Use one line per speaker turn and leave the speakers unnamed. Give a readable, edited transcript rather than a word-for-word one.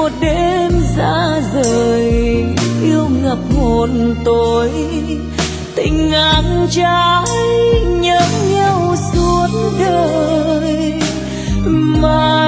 một đêm xa rời, yêu ngập hồn tôi, tình ngang trái nhớ nhau suốt đời mà